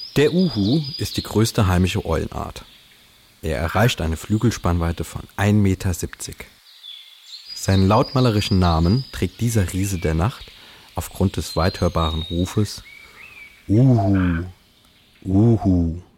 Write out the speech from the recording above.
Der Uhu ist die größte heimische Eulenart. Er erreicht eine Flügelspannweite von 1,70 Meter. Seinen lautmalerischen Namen trägt dieser Riese der Nacht aufgrund des weit hörbaren Rufes Uhu, Uhu.